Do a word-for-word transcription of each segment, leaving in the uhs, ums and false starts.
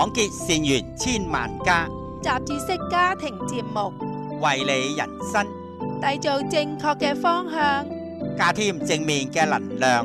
廣結善緣千萬家， 雜誌式家庭節目， 為你人生締造正確嘅方向， 加添正面嘅能量。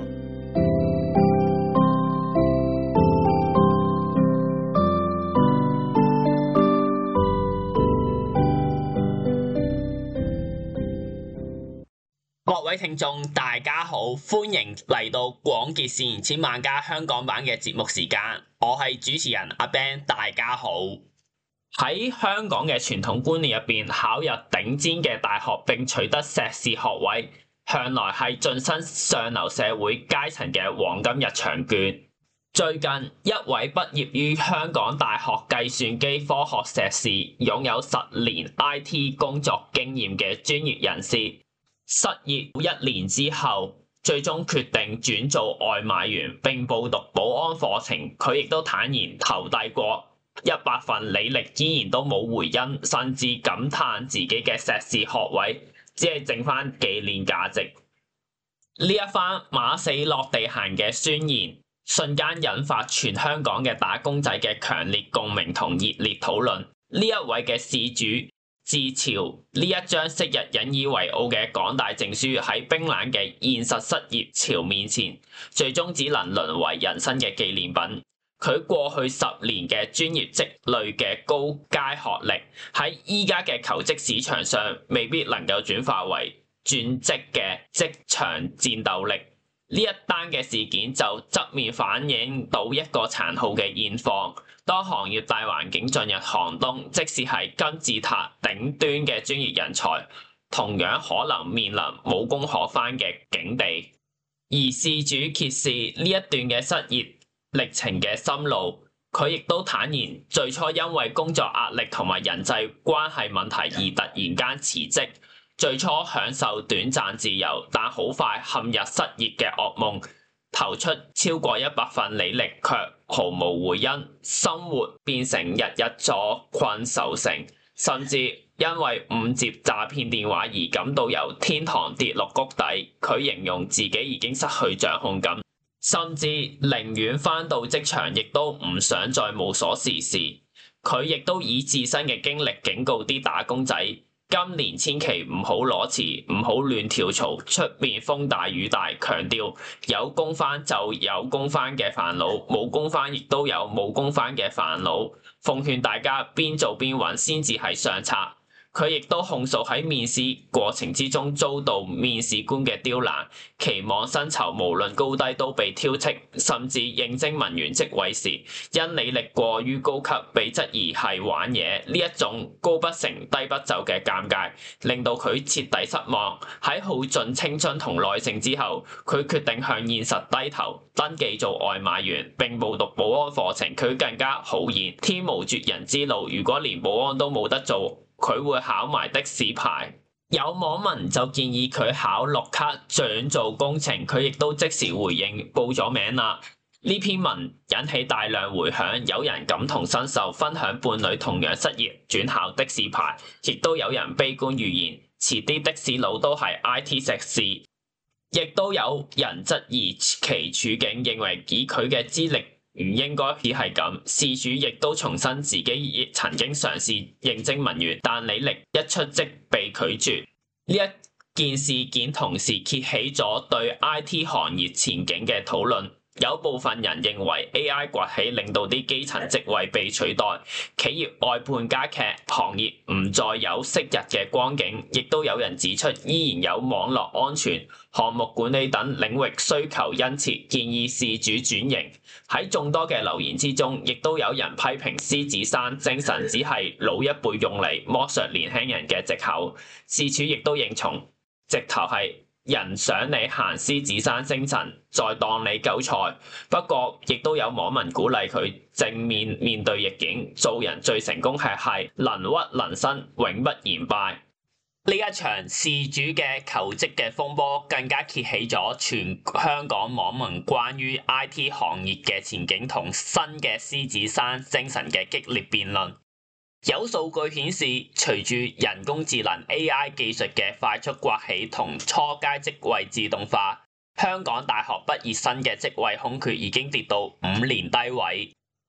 各位聽眾大家好，歡迎嚟到廣結善緣千萬家香港版嘅節目時間，我係主持人阿 Ben， 大家好。喺香港嘅傳統觀念入邊，考入頂尖嘅大學並取得碩士學位，向來係晉身上流社會階層嘅黃金入場券。最近一位畢業於香港大學計算機科學碩士，擁有十年 I T 工作經驗嘅專業人士，失業一年之後，最終決定轉做外賣員並報讀保安課程。佢亦都坦言投遞過一百份履歷，依然都冇回音，甚至感嘆自己嘅碩士學位只係剩翻紀念價值。呢一番馬死落地行嘅宣言，瞬間引發全香港嘅打工仔嘅強烈共鳴同熱烈討論。呢一位嘅事主自嘲呢一張昔日引以為傲嘅港大證書喺冰冷嘅現實失業潮面前，最終只能淪為人生嘅紀念品。佢過去十年嘅專業積累嘅高階學歷，喺依家嘅求職市場上未必能夠轉化為轉職嘅職場戰鬥力。呢一單嘅事件就側面反映到一個殘酷嘅現況。當行業大環境進入寒冬，即使係金字塔頂端嘅專業人才，同樣可能面臨冇工可返嘅境地。而事主揭示呢一段嘅失業歷程嘅心路，佢亦都坦言，最初因為工作壓力同埋人際關係問題而突然間辭職。最初享受短暫自由，但好快陷入失業嘅噩夢，投出超過一百份履歷，卻毫無回音，生活變成日日坐困愁城，甚至因為誤接詐騙電話而感到由天堂跌落谷底。佢形容自己已經失去掌控感，甚至寧願返到職場，亦都唔想再無所事事。佢亦都以自身嘅經歷警告啲打工仔，今年千祈唔好裸辭，唔好亂跳槽，出面風大雨大，強調有工返就有工返嘅煩惱，冇工返亦都有冇工返嘅煩惱。奉勸大家邊做邊揾先至係上策。佢亦都控訴喺面試過程之中遭到面試官嘅刁難，期望薪酬無論高低都被挑剔，甚至應徵文員職位時，因履歷過於高級被質疑係玩嘢。呢一種高不成低不就嘅尷尬，令到佢徹底失望。喺耗盡青春同耐性之後，佢決定向現實低頭，登記做外賣員並報讀保安課程。佢更加豪言，天無絕人之路，如果連保安都冇得做，佢會考埋的士牌。有網民就建議佢考綠卡轉做工程，佢亦都即時回應報咗名啦。呢篇文引起大量回響，有人感同身受，分享伴侶同樣失業轉考的士牌，亦都有人悲觀預言遲啲的士佬都係 I T 碩士，亦都有人質疑其處境，認為以佢嘅資歷唔應該只係咁。事主亦都重申自己亦曾經嘗試應徵文員，但履歷一出即被拒絕。呢一件事件同時揭起咗對 I T 行業前景嘅討論。有部分人認為 A I 崛起令到啲基層職位被取代，企業外判加劇，行業唔再有昔日嘅光景。亦都有人指出，依然有網絡安全、項目管理等領域需求殷切，建議事主轉型。喺眾多嘅留言之中，亦都有人批評獅子山精神只係老一輩用嚟剝削年輕人嘅藉口。事主亦都認同，直頭係人想你行獅子山精神，再當你韭菜。不過，亦都有網民鼓勵佢正面面對逆境，做人最成功係係能屈能伸，永不言敗。呢一場事主嘅求職嘅風波，更加揭起咗全香港網民關於 I T 行業嘅前景同新嘅獅子山精神嘅激烈辯論。有數據顯示，隨住人工智能 A I 技術嘅快速崛起同初階職位自動化，香港大學畢業生嘅職位空缺已經跌到五年低位。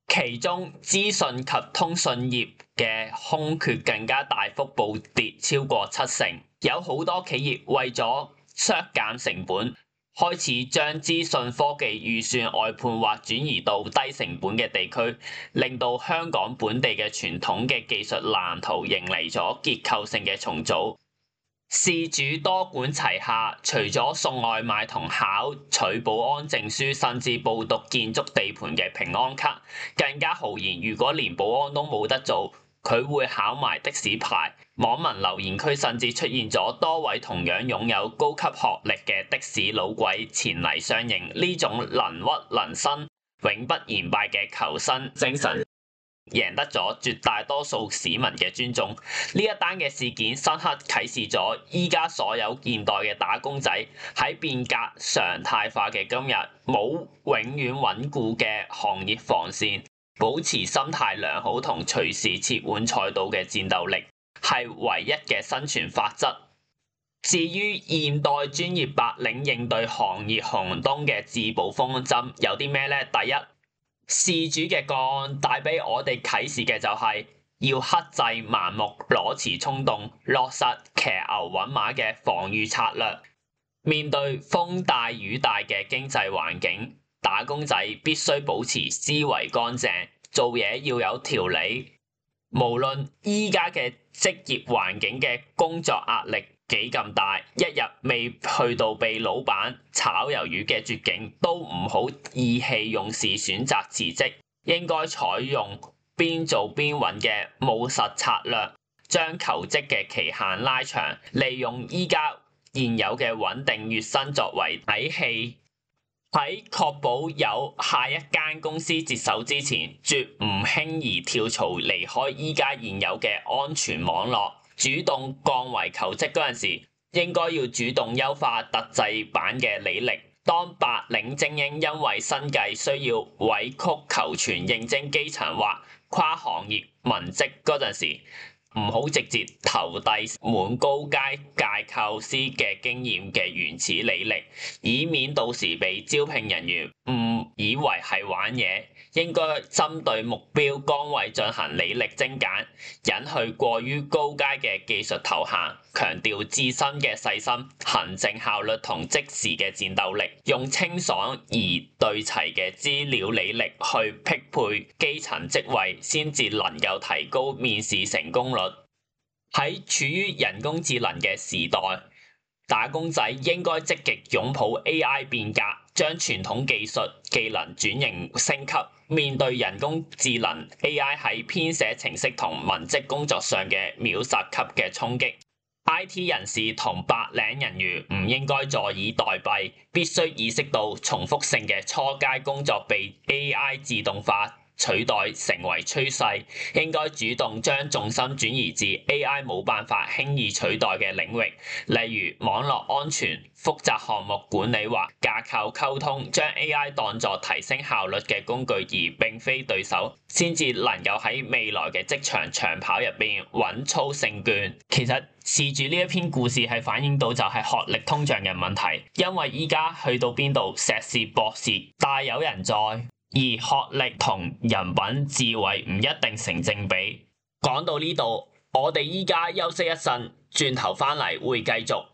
其中資訊及通訊業嘅空缺更加大幅暴跌超過七成，有好多企業為咗削減成本，開始將資訊科技預算外判或轉移到低成本嘅地區，令到香港本地嘅傳統嘅技術藍圖迎嚟咗結構性嘅重組。事主多管齊下，除咗送外賣同考取保安證書，甚至報讀建築地盤嘅平安卡，更加豪言如果連保安都冇得做，佢會考埋的士牌。網民留言區甚至出現咗多位同樣擁有高級學歷嘅的，的士老鬼前嚟相迎，呢種能屈能伸、永不言敗嘅求生精神，贏得咗絕大多數市民嘅尊重。呢一單嘅事件深刻啟示咗依家所有現代嘅打工仔喺變革常態化嘅今日，冇永遠穩固嘅行業防線，保持心態良好同隨時切換賽道嘅戰鬥力係唯一嘅生存法則。至於現代專業白領應對行業寒冬嘅自保方針有啲咩呢？第一，事主嘅個案帶俾我哋啟示嘅就係要克制盲目裸辭衝動，落實騎牛揾馬嘅防禦策略。面對風大雨大嘅經濟環境，打工仔必須保持思維乾淨，做嘢要有條理。無論依家嘅職業環境嘅工作壓力幾咁大，一日未去到被老闆炒魷魚嘅絕境，都唔好意氣用事選擇辭職，應該採用邊做邊揾嘅務實策略，將求職嘅期限拉長，利用依家現有嘅穩定月薪作為底氣。喺確保有下一間公司接手之前，絕唔輕易跳槽離開依家現有嘅安全網絡。主動降為求職嗰陣時，應該要主動優化特製版嘅履歷。當白領精英因為生計需要委曲求全應徵基層或跨行業文職嗰陣時，唔好直接投遞滿高階架構師嘅經驗嘅原始履歷，以免到時被招聘人員誤以為係玩嘢。應該針對目標崗位進行履歷精簡，隱去過於高階嘅技術頭銜，強調自身嘅細心、行政效率同即時嘅戰鬥力，用清爽而對齊嘅資料履歷去匹配基層職位，先至能夠提高面試成功率。喺處於人工智能嘅時代，打工仔應該積極擁抱 A I 變革，將傳統技術技能轉型升級。面對人工智能 A I 喺編寫程式同文職工作上嘅秒殺級嘅衝擊， I T 人士同白領人員唔應該坐以待斃，必須意識到重複性嘅初階工作被 A I 自動化取代成為趨勢，應該主動將重心轉移至 A I 冇辦法輕易取代嘅領域，例如網絡安全、複雜項目管理或架構溝通，將 A I 當作提升效率嘅工具而並非對手，先至能夠喺未來嘅職場長跑入邊穩操勝券。其實事主呢一篇故事係反映到就係學歷通脹嘅問題，因為依家去到邊度碩士博士大有人在，而學歷同人品智慧唔一定成正比。講到呢度，我哋依家休息一陣，轉頭返嚟會繼續。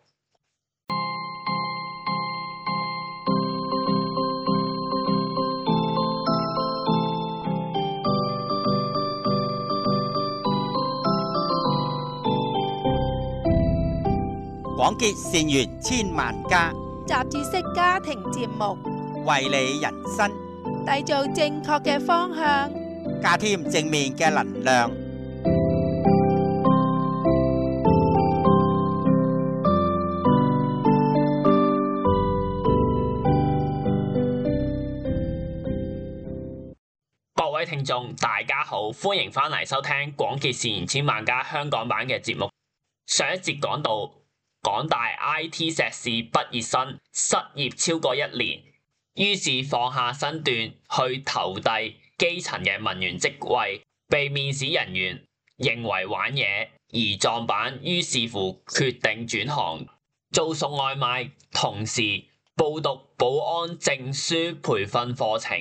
廣結善緣千萬家， 雜誌式家庭節目， 為你人生締造正確嘅方向， 加添正面嘅能量。 各位聽眾大家好，歡迎返嚟收聽廣結善緣千萬家香港版嘅節目。上一節講到港大 I T 碩士畢業生失業超過一年，於是放下身段去投遞基層嘅文員職位，被面試人員認為玩嘢而撞板，於是乎決定轉行做送外賣，同時報讀保安證書培訓課程。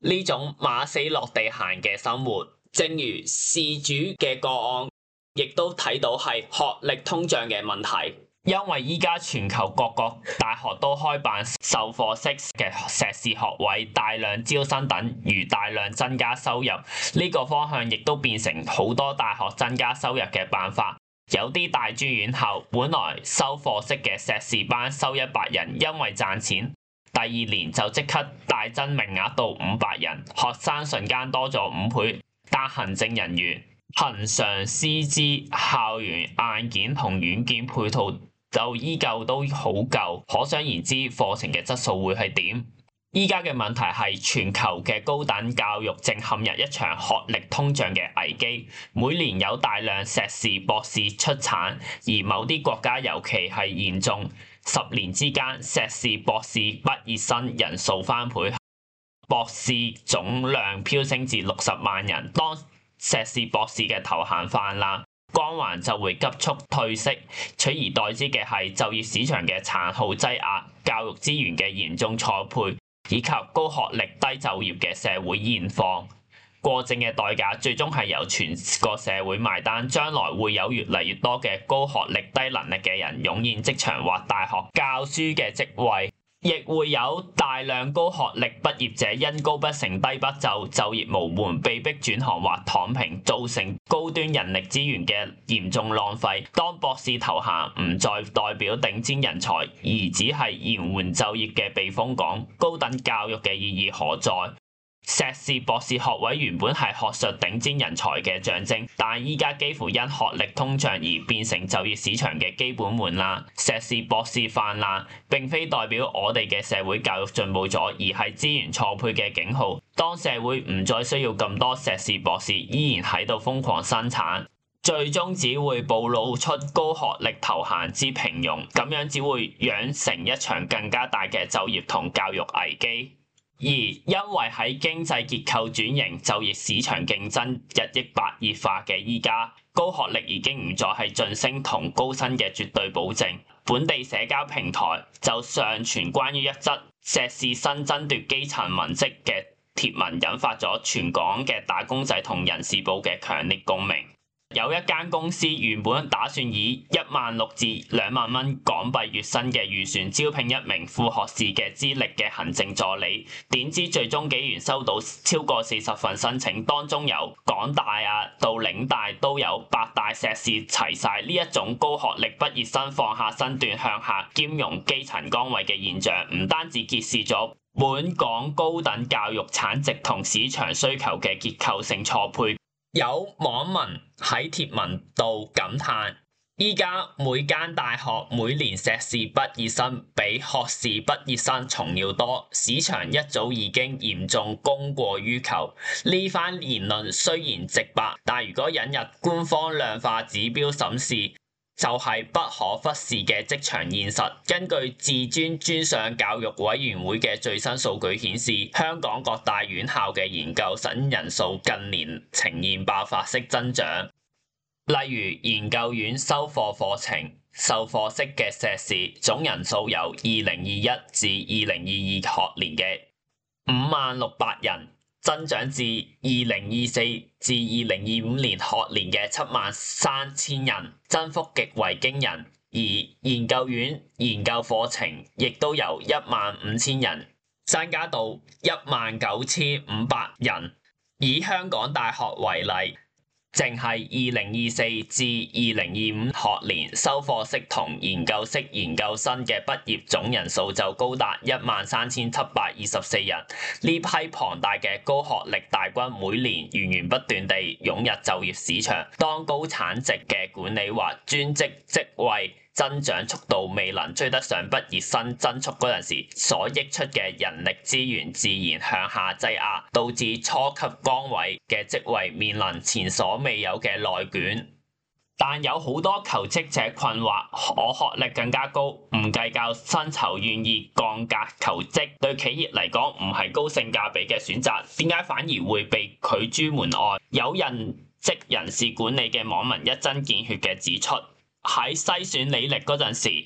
呢種馬死落地行嘅生活。正如事主嘅個案，亦都睇到係學歷通脹嘅問題。因為依家全球各個大學都開辦授課式嘅碩士學位，大量招生等，如大量增加收入。呢個方向亦都變成好多大學增加收入嘅辦法。有啲大專院校本來收課式嘅碩士班收一百人，因為賺錢，第二年就即刻大增名額到五百人，學生瞬間多咗五倍。但行政人員、恆常師資、校園硬件同軟件配套就依舊都好舊，可想而知課程嘅質素會係點。依家嘅問題係全球嘅高等教育正陷入一場學歷通脹嘅危機，每年有大量碩士、博士出產，而某啲國家尤其係嚴重，十年之間碩士、博士畢業生人數翻倍。博士總量飆升至六十萬人，當碩士博士嘅頭銜泛濫，光環就會急速褪色，取而代之嘅係就業市場嘅殘酷擠壓、教育資源嘅嚴重錯配，以及高學歷低就業嘅社會現況。過剩嘅代價最終係由全個社會埋單，將來會有越嚟越多嘅高學歷低能力嘅人湧現職場或大學教書嘅職位。亦會有大量高學歷畢業者因高不成低不就，就業無門，被迫轉行或躺平，造成高端人力資源嘅嚴重浪費。當博士頭銜唔再代表頂尖人才，而只係延緩就業嘅避風港，高等教育嘅意義何在？碩士、博士學位原本係學術頂尖人才嘅象徵，但依家幾乎因學歷通脹而變成就業市場嘅基本門檻。碩士、博士泛濫並非代表我哋嘅社會教育進步咗，而係資源錯配嘅警號。當社會唔再需要咁多碩士、博士，依然喺度瘋狂生產，最終只會暴露出高學歷頭銜之平庸，咁樣只會釀成一場更加大嘅就業同教育危機。而因為喺經濟結構轉型、就業市場競爭日益白熱化嘅依家，高學歷已經唔再係晉升同高薪嘅絕對保證。本地社交平台就上傳關於一則碩士生爭奪基層文職嘅貼文，引發咗全港嘅打工仔同人事部嘅強烈共鳴。有一間公司原本打算以一萬六至兩萬蚊港幣月薪嘅預算招聘一名副學士嘅資歷嘅行政助理，點知最終竟然收到超過四十份申請，當中由港大啊到嶺大都有八大碩士齊晒。呢一種高學歷畢業生放下身段向下兼容基層崗位嘅現象，唔單止揭示咗本港高等教育產值同市場需求嘅結構性錯配。有網民喺貼文度感嘆，依家每間大學每年碩士畢業生比學士畢業生仲要多，市場一早已經嚴重供過於求。呢番言論雖然直白，但如果引入官方量化指標審視，就係不可忽視嘅職場現實。根據自專專上教育委員會嘅最新數據顯示，香港各大院校嘅研究生人數近年呈現爆發式增長。例如研究院修課課程授課式嘅碩士總人數由二零二一至二零二二學年嘅五萬六百人，增長至二零二四至二零二五年學年嘅七萬三千人，增幅極為驚人。而研究院研究課程亦都由一萬五千人增加到一萬九千五百人。以香港大學為例，淨係二零二四至二零二五學年修課式同研究式研究生嘅畢業總人數就高達一萬三千七百二十四人。呢批龐大嘅高學歷大軍每年源源不斷地湧入就業市場，當高產值嘅管理或專職職位增長速度未能追得上畢業生增速嗰陣時，所益出嘅人力資源自然向下擠壓，導致初級崗位嘅職位面臨前所未有嘅內捲。但有好多求職者困惑，我學歷更加高，唔計較薪酬，願意降格求職，對企業嚟講唔係高性價比嘅選擇，點解反而會被拒諸門外？有人職人事管理嘅網民一針見血嘅指出，喺篩選履歷嗰陣時，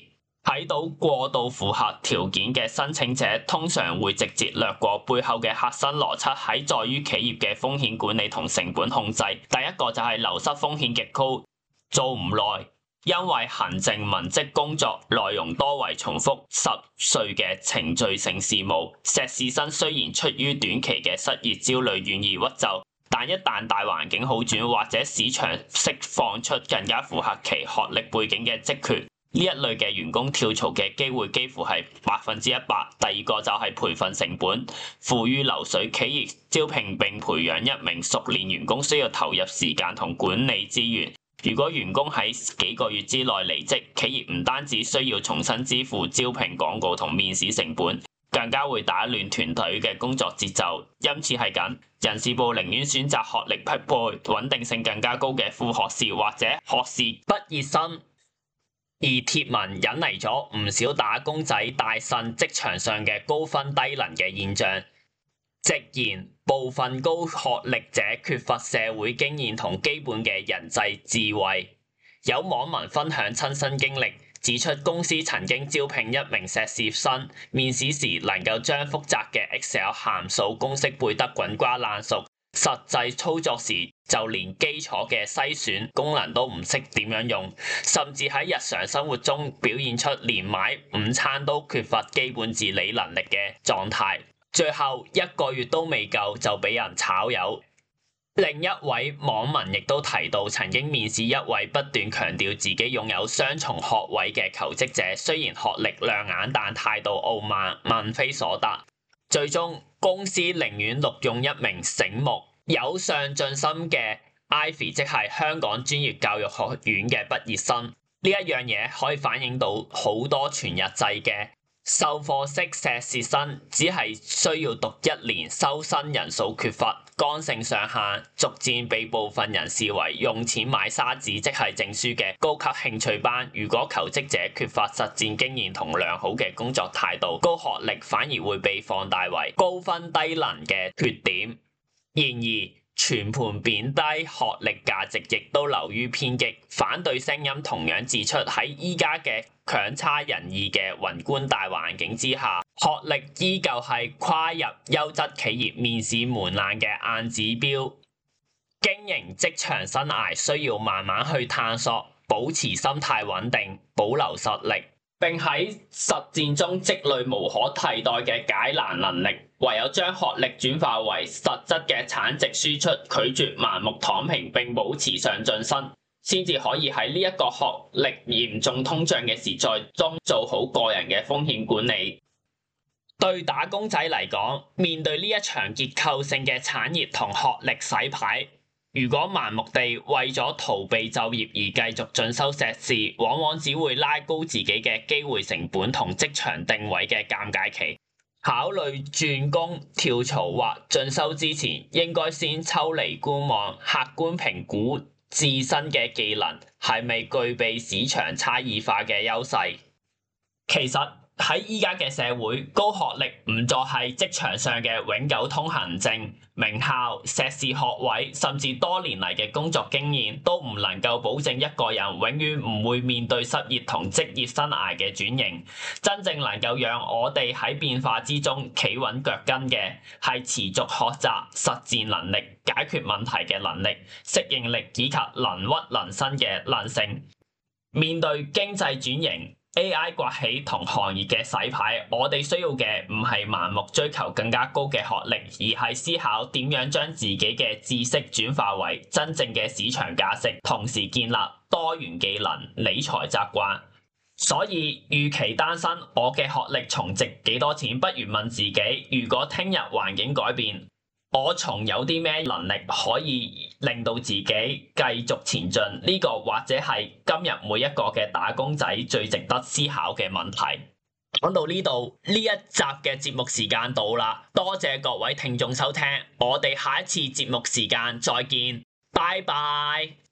睇到過度符合條件嘅申請者，通常會直接略過背後嘅核心邏輯，喺在於企業嘅風險管理同成本控制。第一個就係流失風險極高，做唔耐。因為行政文職工作內容多為重複濕碎嘅程序性事務，碩士生雖然出於短期嘅失業焦慮願意屈就，但一旦大環境好轉或者市場釋放出更加符合其學歷背景嘅職缺，呢一類嘅員工跳槽嘅機會幾乎係百分之一百。第二個就係培訓成本，富於流水，企業招聘並培養一名熟練員工需要投入時間同管理資源。如果員工喺幾個月之內離職，企業唔單止需要重新支付招聘廣告同面試成本，更加會打亂團隊嘅工作節奏。因此係咁，人事部寧願選擇學歷匹配、穩定性更加高嘅副學士或者學士畢業生。而貼文引嚟咗唔少打工仔大呻職場上嘅高分低能嘅現象，直言部分高學歷者缺乏社會經驗同基本嘅人際智慧。有網民分享親身經歷，指出公司曾經招聘一名碩士生，面試時能夠將複雜嘅 Excel 函數公式背得滾瓜爛熟，實際操作時就連基礎嘅篩選功能都唔識點樣用，甚至喺日常生活中表現出連買午餐都缺乏基本自理能力嘅狀態。最後一個月都未夠就俾人炒魷。另一位網民亦都提到，曾經面試一位不斷強調自己擁有雙重學位嘅求職者，雖然學歷亮眼，但態度傲慢，問非所答。最終公司寧願錄用一名醒目、有上進心嘅 Ivy， 即係香港專業教育學院嘅畢業生。呢一樣嘢可以反映到好多全日制嘅授課式碩士生只係需要讀一年，收生人數缺乏，剛性上限，逐漸被部分人視為用錢買沙紙，即係證書嘅高級興趣班。如果求職者缺乏實戰經驗同良好嘅工作態度，高學歷反而會被放大為高分低能嘅缺點。然而，全盤貶低學歷價值亦都流於偏激，反對聲音同樣指出，喺依家嘅強差人意嘅宏觀大環境之下，學歷依舊係跨入優質企業面試門檻嘅硬指標。經營職場生涯需要慢慢去探索，保持心態穩定，保留實力，並喺實戰中積累無可替代嘅解難能力。唯有將學歷轉化為實質嘅產值輸出，拒絕盲目躺平並保持上進心，先至可以喺呢一個學歷嚴重通脹嘅時代中做好個人嘅風險管理。對打工仔嚟講，面對呢一場結構性嘅產業同學歷洗牌，如果盲目地為咗逃避就業而繼續進修碩士，往往只會拉高自己嘅機會成本同職場定位嘅尷尬期。考慮轉工、跳槽或進修之前，應該先抽離觀望，客觀評估自身嘅技能係咪具備市場差異化嘅優勢。其實喺依家嘅社會，高學歷唔再係職場上嘅永久通行證，名校、碩士學位甚至多年嚟嘅工作經驗都唔能夠保證一個人永遠唔會面對失業同職業生涯嘅轉型。真正能夠讓我哋喺變化之中企穩腳跟嘅，係持續學習、實戰能力、解決問題嘅能力、適應力以及能屈能伸嘅韌性。面對經濟轉型、A I 崛起同行業嘅洗牌，我哋需要嘅唔係盲目追求更加高嘅學歷，而係思考點樣將自己嘅知識轉化為真正嘅市場價值，同時建立多元技能、理財習慣。所以，與其擔心我嘅學歷重值幾多錢，不如問自己：如果聽日環境改變，我仲有啲咩能力可以令到自己繼續前進？呢個或者係今日每一個嘅打工仔最值得思考嘅問題。講到呢度，呢一集嘅節目時間到啦，多謝各位聽眾收聽，我哋下一次節目時間再見，拜拜。